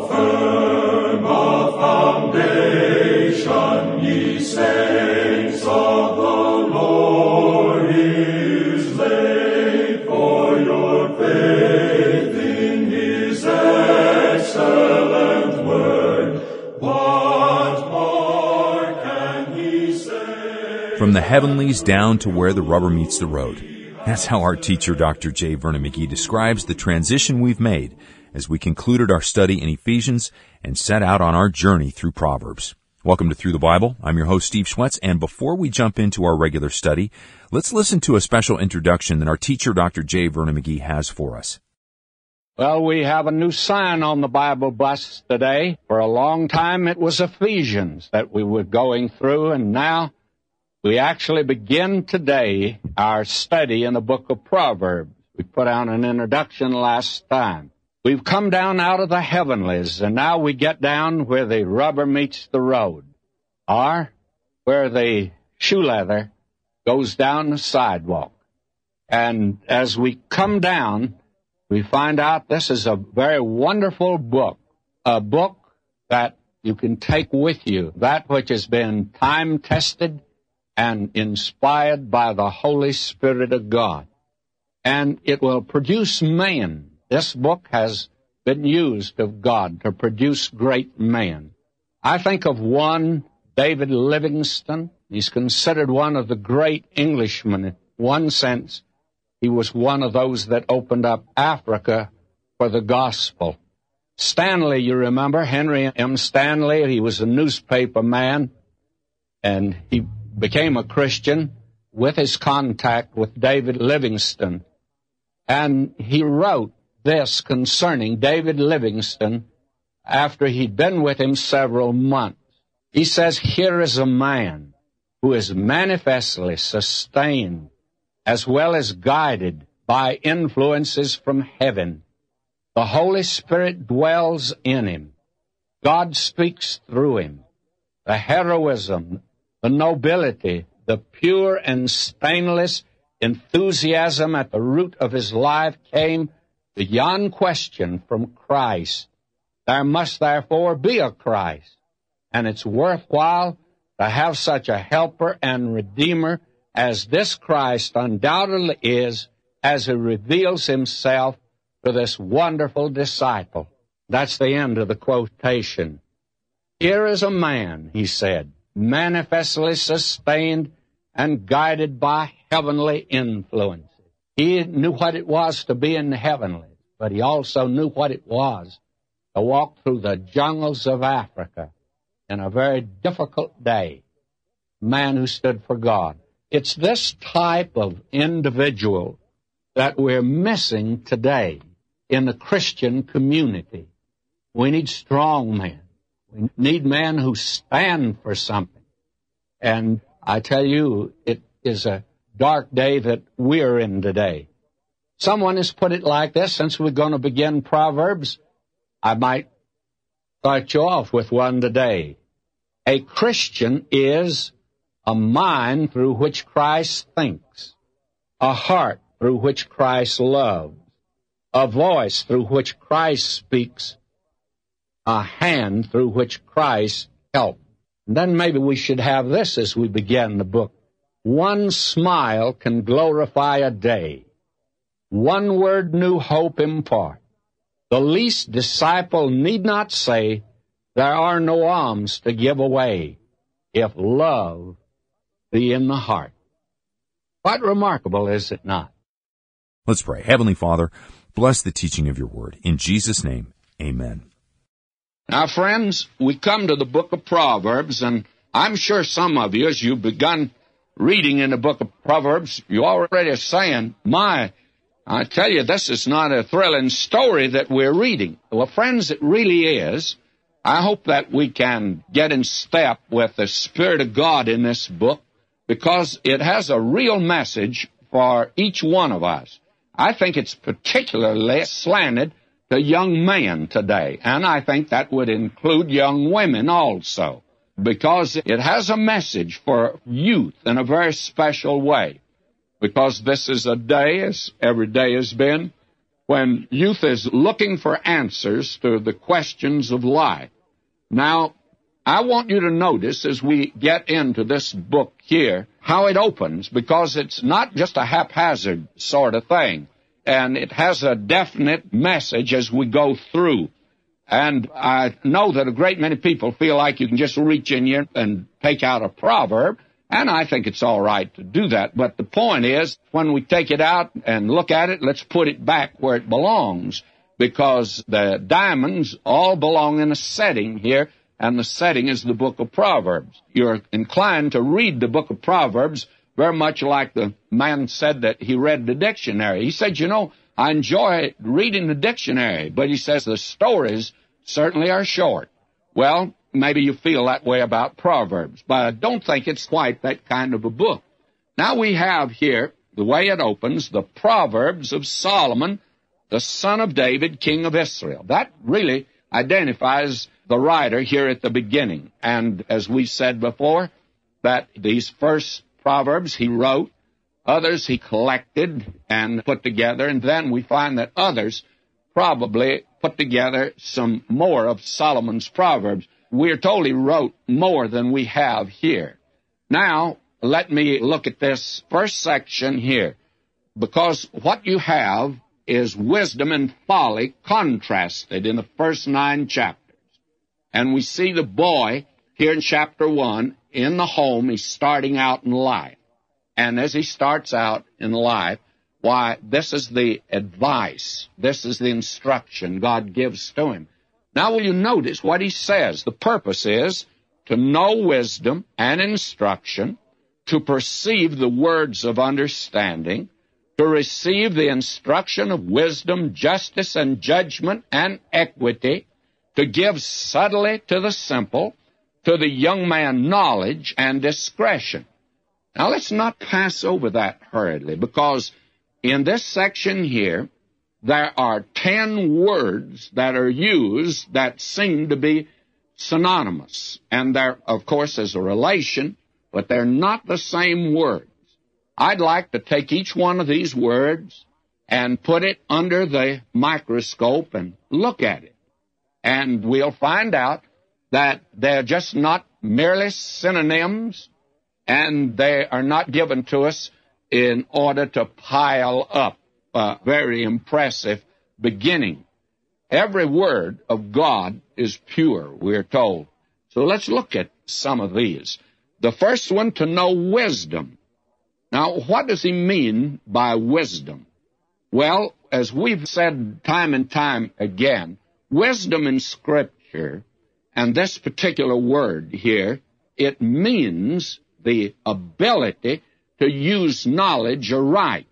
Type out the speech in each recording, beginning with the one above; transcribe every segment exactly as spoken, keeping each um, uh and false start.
firm a foundation, ye saints of the Lord, is laid, for your faith in his excellent word. What more can he say? From the heavenlies down to where the rubber meets the road. That's how our teacher, Doctor J. Vernon McGee, describes the transition we've made as we concluded our study in Ephesians and set out on our journey through Proverbs. Welcome to Through the Bible. I'm your host, Steve Schwetz, and before we jump into our regular study, let's listen to a special introduction that our teacher, Doctor J. Vernon McGee, has for us. Well, we have a new sign on the Bible bus today. For a long time, it was Ephesians that we were going through, and now we actually begin today our study in the book of Proverbs. We put out an introduction last time. We've come down out of the heavenlies, and now we get down where the rubber meets the road, or where the shoe leather goes down the sidewalk. And as we come down, we find out this is a very wonderful book, a book that you can take with you, that which has been time-tested and inspired by the Holy Spirit of God. And it will produce man. This book has been used of God to produce great men. I think of one, David Livingstone. He's considered one of the great Englishmen. In one sense, he was one of those that opened up Africa for the gospel. Stanley, you remember, Henry M. Stanley, he was a newspaper man, and he became a Christian with his contact with David Livingstone. And he wrote this concerning David Livingstone after he'd been with him several months. He says, "Here is a man who is manifestly sustained as well as guided by influences from heaven. The Holy Spirit dwells in him. God speaks through him. The heroism, the nobility, the pure and stainless enthusiasm at the root of his life came beyond question from Christ. There must therefore be a Christ, and it's worthwhile to have such a helper and redeemer as this Christ undoubtedly is, as he reveals himself to this wonderful disciple." That's the end of the quotation. Here is a man, he said, manifestly sustained and guided by heavenly influences. He knew what it was to be in the heavenlies, but he also knew what it was to walk through the jungles of Africa in a very difficult day. A man who stood for God. It's this type of individual that we're missing today in the Christian community. We need strong men. We need men who stand for something. And I tell you, it is a dark day that we're in today. Someone has put it like this, since we're going to begin Proverbs, I might start you off with one today. A Christian is a mind through which Christ thinks, a heart through which Christ loves, a voice through which Christ speaks, a hand through which Christ helps. And then maybe we should have this as we begin the book. One smile can glorify a day. One word new hope impart. The least disciple need not say, there are no alms to give away, if love be in the heart. Quite remarkable, is it not? Let's pray. Heavenly Father, bless the teaching of your word. In Jesus' name, amen. Now, friends, we come to the book of Proverbs, and I'm sure some of you, as you've begun reading in the book of Proverbs, you already are saying, my, I tell you, this is not a thrilling story that we're reading. Well, friends, it really is. I hope that we can get in step with the Spirit of God in this book, because it has a real message for each one of us. I think it's particularly slanted to young men today, and I think that would include young women also, because it has a message for youth in a very special way, because this is a day, as every day has been, when youth is looking for answers to the questions of life. Now, I want you to notice as we get into this book here how it opens, because it's not just a haphazard sort of thing, and it has a definite message as we go through. And I know that a great many people feel like you can just reach in here and take out a proverb, and I think it's all right to do that. But the point is, when we take it out and look at it, let's put it back where it belongs, because the diamonds all belong in a setting here, and the setting is the book of Proverbs. You're inclined to read the book of Proverbs very much like the man said that he read the dictionary. He said, you know, I enjoy reading the dictionary, but he says the stories certainly are short. Well, maybe you feel that way about Proverbs, but I don't think it's quite that kind of a book. Now we have here, the way it opens, the Proverbs of Solomon, the son of David, king of Israel. That really identifies the writer here at the beginning. And as we said before, that these first Proverbs he wrote, others he collected and put together, and then we find that others probably put together some more of Solomon's Proverbs. We are told he wrote more than we have here. Now, let me look at this first section here, because what you have is wisdom and folly contrasted in the first nine chapters. And we see the boy here in chapter one in the home. He's starting out in life. And as he starts out in life, why, this is the advice, this is the instruction God gives to him. Now, will you notice what he says? The purpose is to know wisdom and instruction, to perceive the words of understanding, to receive the instruction of wisdom, justice, and judgment, and equity, to give subtly to the simple, to the young man knowledge and discretion. Now, let's not pass over that hurriedly, because in this section here, there are ten words that are used that seem to be synonymous. And there, of course, is a relation, but they're not the same words. I'd like to take each one of these words and put it under the microscope and look at it. And we'll find out that they're just not merely synonyms, and they are not given to us in order to pile up a very impressive beginning. Every word of God is pure, we're told. So let's look at some of these. The first one, to know wisdom. Now, what does he mean by wisdom? Well, as we've said time and time again, wisdom in Scripture, and this particular word here, it means the ability to use knowledge aright.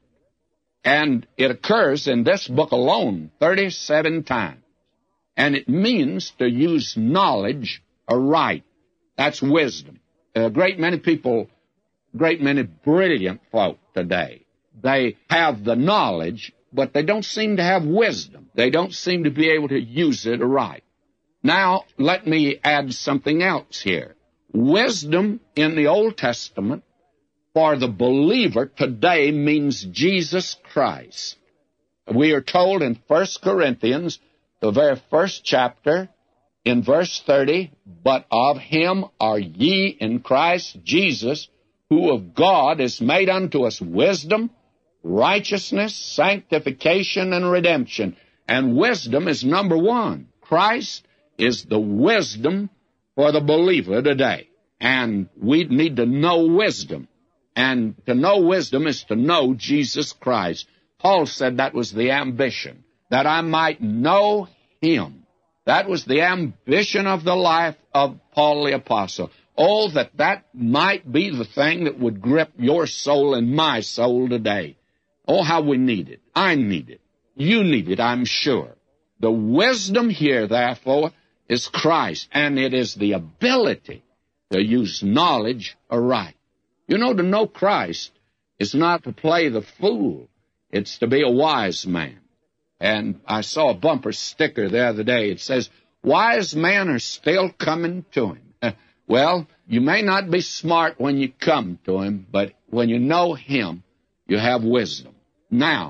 And it occurs in this book alone thirty-seven times. And it means to use knowledge aright. That's wisdom. A great many people, great many brilliant folk today, they have the knowledge, but they don't seem to have wisdom. They don't seem to be able to use it aright. Now, let me add something else here. Wisdom in the Old Testament for the believer today means Jesus Christ. We are told in First Corinthians, the very first chapter, in verse thirty, but of him are ye in Christ Jesus, who of God is made unto us wisdom, righteousness, sanctification, and redemption. And wisdom is number one. Christ is the wisdom for the believer today. And we need to know wisdom. And to know wisdom is to know Jesus Christ. Paul said that was the ambition, that I might know him. That was the ambition of the life of Paul the Apostle. Oh, that that might be the thing that would grip your soul and my soul today. Oh, how we need it. I need it. You need it, I'm sure. The wisdom here, therefore, is Christ, and it is the ability to use knowledge aright. You know, to know Christ is not to play the fool. It's to be a wise man. And I saw a bumper sticker the other day. It says, wise men are still coming to him. Well, you may not be smart when you come to him, but when you know him, you have wisdom. Now,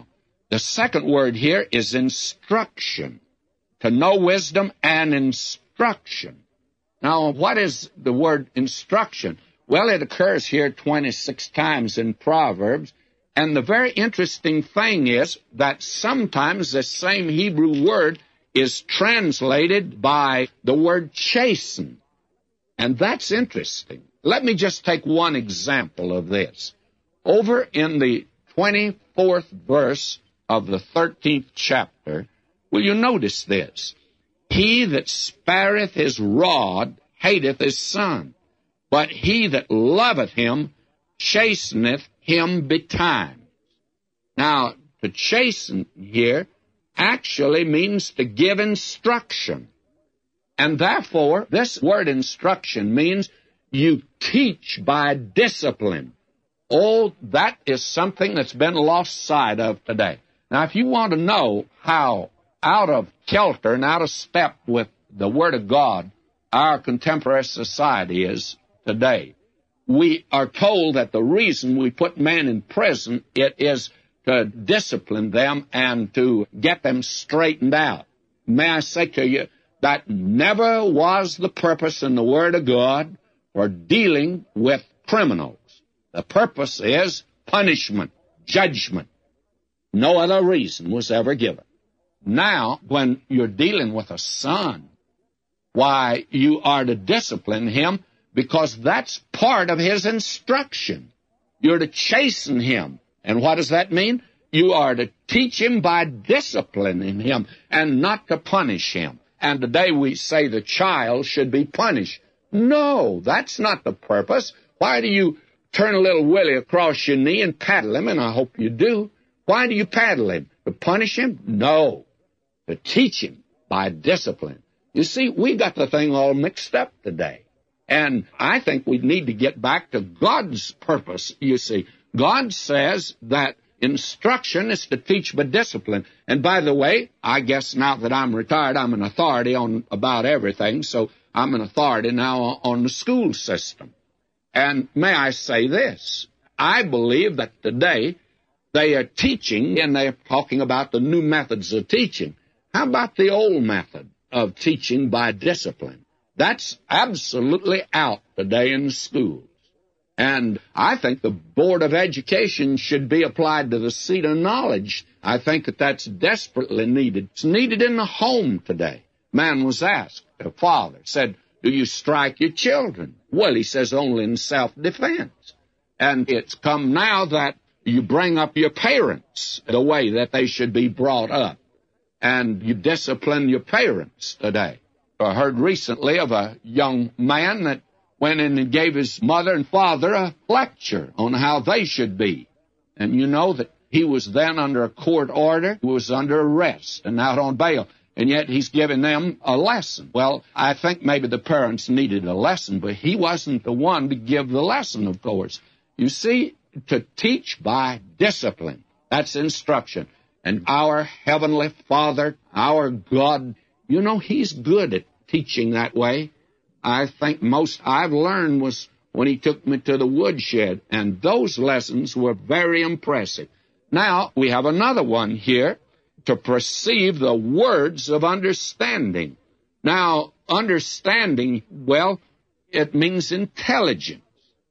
The second word here is instruction. To know wisdom and instruction. Now, what is the word instruction? Well, it occurs here twenty-six times in Proverbs, and the very interesting thing is that sometimes the same Hebrew word is translated by the word chasten, and that's interesting. Let me just take one example of this. Over in the twenty-fourth verse of the thirteenth chapter, will you notice this? He that spareth his rod hateth his son, but he that loveth him chasteneth him betimes. Now, to chasten here actually means to give instruction. And therefore, this word instruction means you teach by discipline. Oh, that is something that's been lost sight of today. Now, if you want to know how out of kilter and out of step with the Word of God our contemporary society is today, we are told that the reason we put men in prison, it is to discipline them and to get them straightened out. May I say to you, that never was the purpose in the Word of God for dealing with criminals. The purpose is punishment, judgment. No other reason was ever given. Now, when you're dealing with a son, why, you are to discipline him because that's part of his instruction. You're to chasten him. And what does that mean? You are to teach him by disciplining him and not to punish him. And today we say the child should be punished. No, that's not the purpose. Why do you turn a little Willie across your knee and paddle him? And I hope you do. Why do you paddle him? To punish him? No. To teach him by discipline. You see, we got the thing all mixed up today. And I think we need to get back to God's purpose, you see. God says that instruction is to teach by discipline. And by the way, I guess now that I'm retired, I'm an authority on about everything, so I'm an authority now on the school system. And may I say this, I believe that today they are teaching, and they're talking about the new methods of teaching. How about the old method of teaching by discipline? That's absolutely out today in schools. And I think the Board of Education should be applied to the seat of knowledge. I think that that's desperately needed. It's needed in the home today. Man was asked, a father said, do you strike your children? Well, he says only in self-defense. And it's come now that you bring up your parents the way that they should be brought up. And you discipline your parents today. I heard recently of a young man that went in and gave his mother and father a lecture on how they should be. And you know that he was then under a court order, he was under arrest and out on bail, and yet he's giving them a lesson. Well, I think maybe the parents needed a lesson, but he wasn't the one to give the lesson, of course. You see, to teach by discipline, that's instruction. And our Heavenly Father, our God, you know, He's good at teaching that way. I think most I've learned was when He took me to the woodshed, and those lessons were very impressive. Now, we have another one here, to perceive the words of understanding. Now, understanding, well, it means intelligence.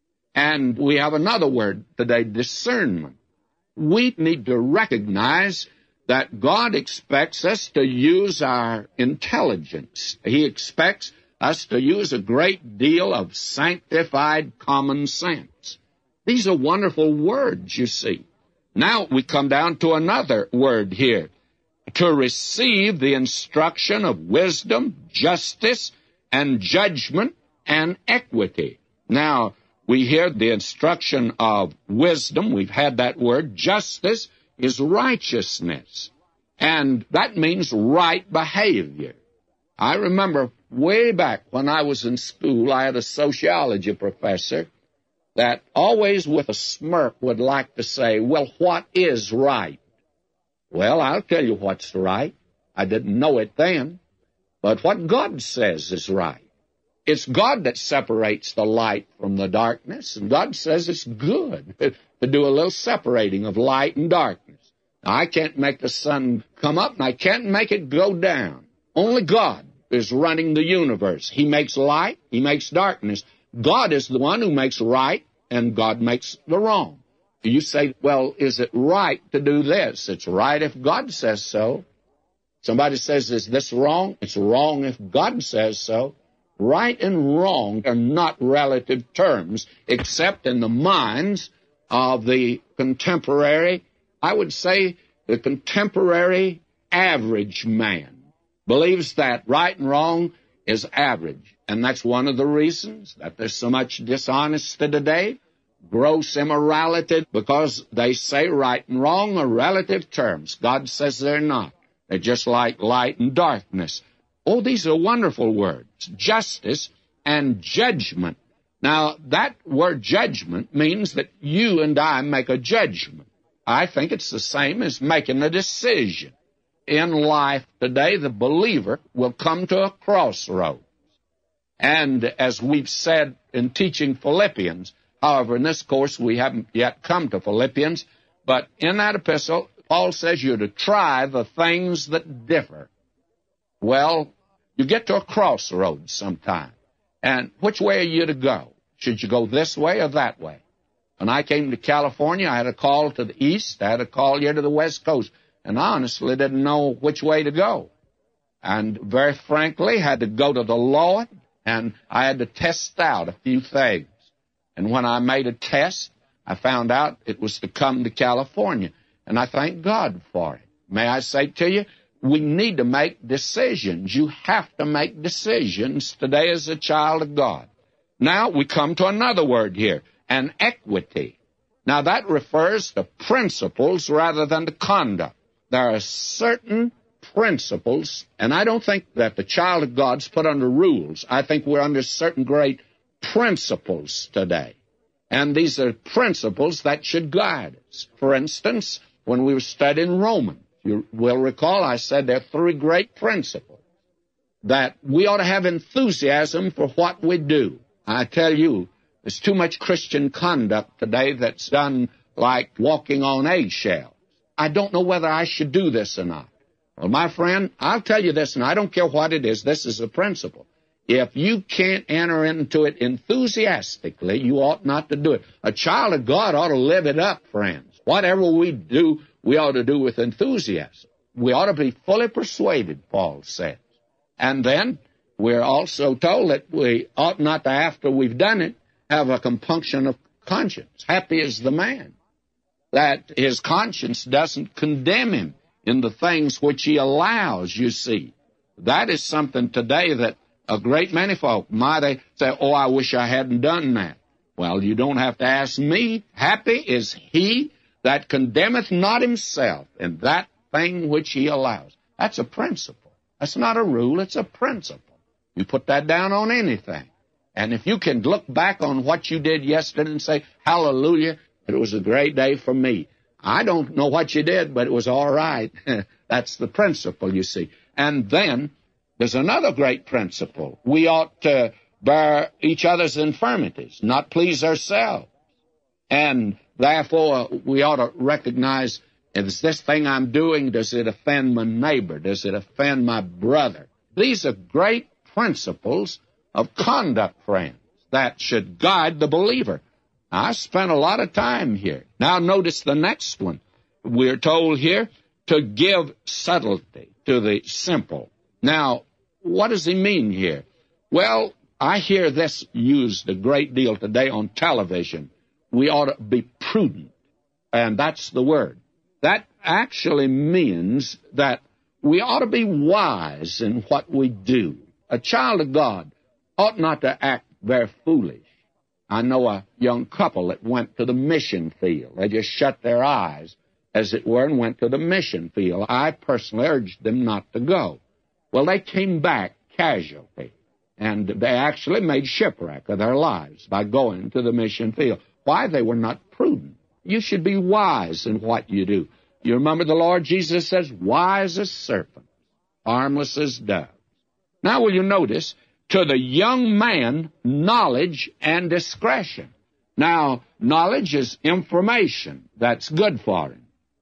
And we have another word today, discernment. We need to recognize that God expects us to use our intelligence. He expects us to use a great deal of sanctified common sense. These are wonderful words, you see. Now we come down to another word here, to receive the instruction of wisdom, justice, and judgment, and equity. Now, we hear the instruction of wisdom. We've had that word. Justice is righteousness, and that means right behavior. I remember way back when I was in school, I had a sociology professor that always with a smirk would like to say, well, what is right? Well, I'll tell you what's right. I didn't know it then, but what God says is right. It's God that separates the light from the darkness, and God says it's good to do a little separating of light and darkness. I can't make the sun come up, and I can't make it go down. Only God is running the universe. He makes light, He makes darkness. God is the one who makes right, and God makes the wrong. You say, well, is it right to do this? It's right if God says so. Somebody says, is this wrong? It's wrong if God says so. Right and wrong are not relative terms, except in the minds of the contemporary, I would say the contemporary average man believes that right and wrong is average. And that's one of the reasons that there's so much dishonesty today, gross immorality, because they say right and wrong are relative terms. God says they're not. They're just like light and darkness. Oh, these are wonderful words, justice and judgment. Now, that word judgment means that you and I make a judgment. I think it's the same as making a decision. In life today, the believer will come to a crossroads. And as we've said in teaching Philippians, however, in this course we haven't yet come to Philippians, but in that epistle, Paul says you're to try the things that differ. Well, you get to a crossroads sometime. And which way are you to go? Should you go this way or that way? When I came to California, I had a call to the east, I had a call here to the west coast, and I honestly didn't know which way to go. And very frankly, had to go to the Lord, and I had to test out a few things. And when I made a test, I found out it was to come to California, and I thank God for it. May I say to you, we need to make decisions. You have to make decisions today as a child of God. Now we come to another word here, an equity. Now that refers to principles rather than to conduct. There are certain principles, and I don't think that the child of God's put under rules. I think we're under certain great principles today. And these are principles that should guide us. For instance, when we were studying Romans, you will recall I said there are three great principles. That we ought to have enthusiasm for what we do. I tell you, there's too much Christian conduct today that's done like walking on eggshells. I don't know whether I should do this or not. Well, my friend, I'll tell you this, and I don't care what it is. This is a principle. If you can't enter into it enthusiastically, you ought not to do it. A child of God ought to live it up, friends. Whatever we do, we ought to do with enthusiasm. We ought to be fully persuaded, Paul says. And then we're also told that we ought not to, after we've done it, have a compunction of conscience. Happy is the man that his conscience doesn't condemn him in the things which he allows, you see. That is something today that a great many folk might say, oh, I wish I hadn't done that. Well, you don't have to ask me. Happy is he that condemneth not himself in that thing which he allows. That's a principle. That's not a rule, it's a principle. You put that down on anything. And if you can look back on what you did yesterday and say, hallelujah, it was a great day for me. I don't know what you did, but it was all right. That's the principle, you see. And then there's another great principle. We ought to bear each other's infirmities, not please ourselves. And therefore, we ought to recognize, is this thing I'm doing, does it offend my neighbor? Does it offend my brother? These are great principles of conduct, friends, that should guide the believer. I spent a lot of time here. Now notice the next one. We're told here to give subtlety to the simple. Now, what does he mean here? Well, I hear this used a great deal today on television. We ought to be prudent, and that's the word. That actually means that we ought to be wise in what we do. A child of God ought not to act very foolish. I know a young couple that went to the mission field. They just shut their eyes, as it were, and went to the mission field. I personally urged them not to go. Well, they came back casualty, and they actually made shipwreck of their lives by going to the mission field. Why? They were not prudent. You should be wise in what you do. You remember the Lord Jesus says, wise as serpents, harmless as doves. Now will you notice, to the young man, knowledge and discretion. Now, knowledge is information that's good for him.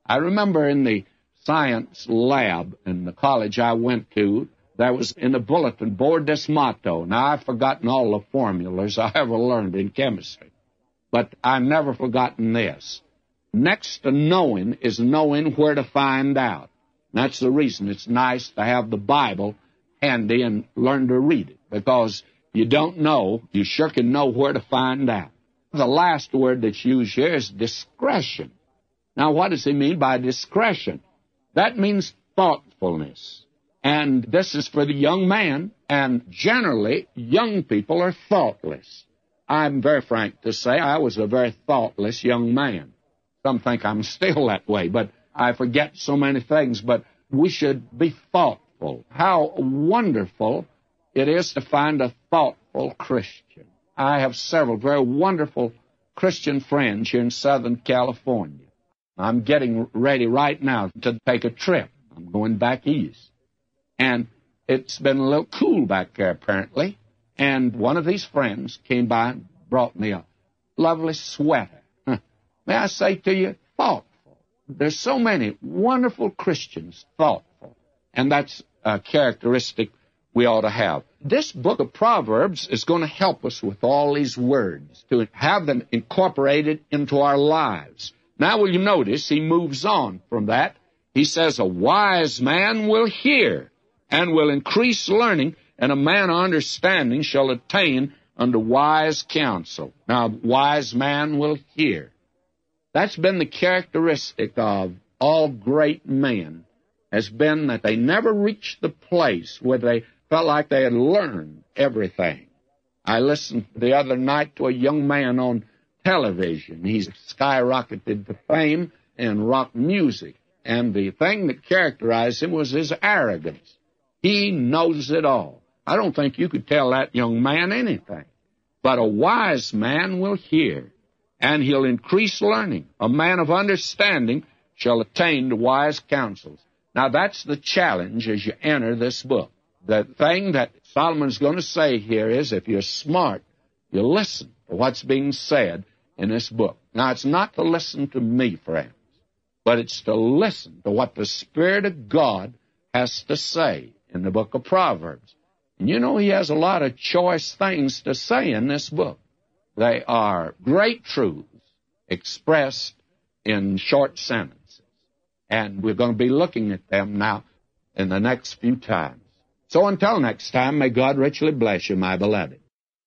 I remember in the science lab in the college I went to, there was in the bulletin board this motto. Now, I've forgotten all the formulas I ever learned in chemistry, but I've never forgotten this. Next to knowing is knowing where to find out. That's the reason it's nice to have the Bible handy and learn to read it, because you don't know, you sure can know where to find out. The last word that's used here is discretion. Now, what does he mean by discretion? That means thoughtfulness. And this is for the young man, and generally, young people are thoughtless. I'm very frank to say I was a very thoughtless young man. Some think I'm still that way, but I forget so many things. But we should be thoughtful. How wonderful it is to find a thoughtful Christian. I have several very wonderful Christian friends here in Southern California. I'm getting ready right now to take a trip. I'm going back east. And it's been a little cool back there, apparently. And one of these friends came by and brought me a lovely sweater. May I say to you, thoughtful. There's so many wonderful Christians, thoughtful. And that's a characteristic we ought to have. This book of Proverbs is going to help us with all these words, to have them incorporated into our lives. Now, will you notice he moves on from that? He says, a wise man will hear and will increase learning, and a man of understanding shall attain unto wise counsel. Now, a wise man will hear. That's been the characteristic of all great men, has been that they never reached the place where they felt like they had learned everything. I listened the other night to a young man on television. He's skyrocketed to fame in rock music, and the thing that characterized him was his arrogance. He knows it all. I don't think you could tell that young man anything. But a wise man will hear, and he'll increase learning. A man of understanding shall attain to wise counsels. Now, that's the challenge as you enter this book. The thing that Solomon's going to say here is, if you're smart, you listen to what's being said in this book. Now, it's not to listen to me, friends, but it's to listen to what the Spirit of God has to say in the book of Proverbs. And you know, he has a lot of choice things to say in this book. They are great truths expressed in short sentences. And we're going to be looking at them now in the next few times. So until next time, may God richly bless you, my beloved.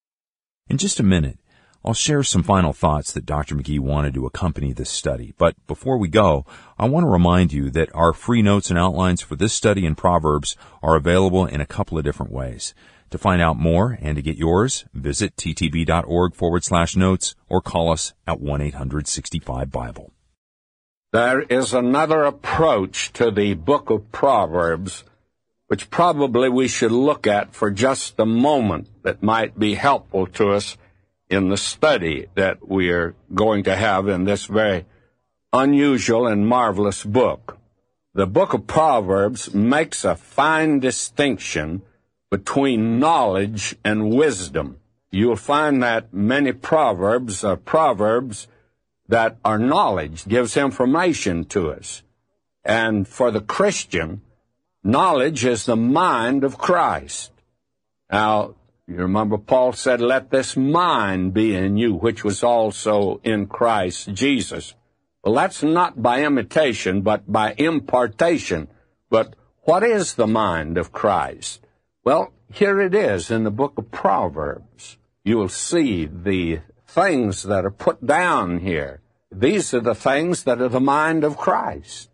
In just a minute, I'll share some final thoughts that Doctor McGee wanted to accompany this study. But before we go, I want to remind you that our free notes and outlines for this study in Proverbs are available in a couple of different ways. To find out more and to get yours, visit ttb.org forward slash notes or call us at one eight hundred sixty-five Bible. There is another approach to the book of Proverbs which probably we should look at for just a moment that might be helpful to us in the study that we are going to have in this very unusual and marvelous book. The book of Proverbs makes a fine distinction between knowledge and wisdom. You'll find that many proverbs are proverbs that are knowledge, gives information to us. And for the Christian, knowledge is the mind of Christ. Now, you remember Paul said, let this mind be in you, which was also in Christ Jesus. Well, that's not by imitation, but by impartation. But what is the mind of Christ? Well, here it is in the book of Proverbs. You will see the things that are put down here. These are the things that are the mind of Christ.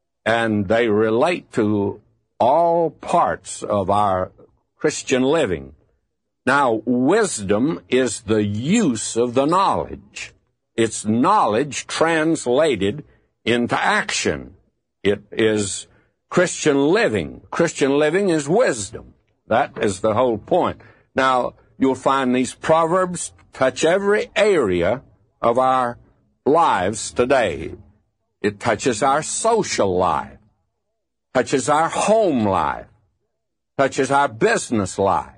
And they relate to all parts of our Christian living. Now, wisdom is the use of the knowledge. It's knowledge translated into action. It is Christian living. Christian living is wisdom. That is the whole point. Now, you'll find these proverbs touch every area of our lives today. It touches our social life, touches our home life, touches our business life.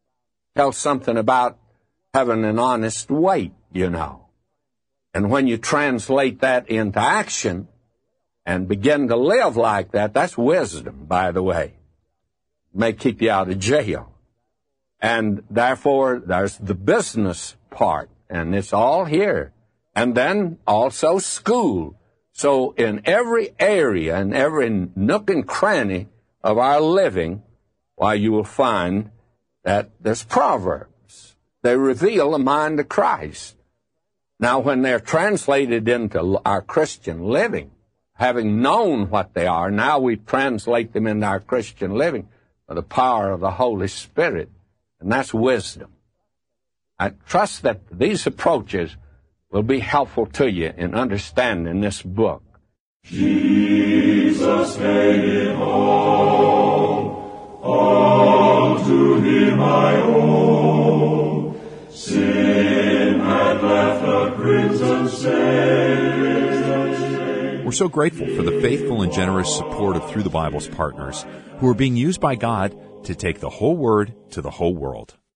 Tells something about having an honest weight, you know. And when you translate that into action, and begin to live like that. That's wisdom, by the way. It may keep you out of jail. And therefore, there's the business part, and it's all here. And then also school. So in every area, in every nook and cranny of our living, why, you will find that there's Proverbs. They reveal the mind of Christ. Now, when they're translated into our Christian living, having known what they are, now we translate them into our Christian living by the power of the Holy Spirit, and that's wisdom. I trust that these approaches will be helpful to you in understanding this book. Jesus made it all, all to him I owe. Sin had left a crimson stain. We're so grateful for the faithful and generous support of Through the Bible's partners, who are being used by God to take the whole Word to the whole world.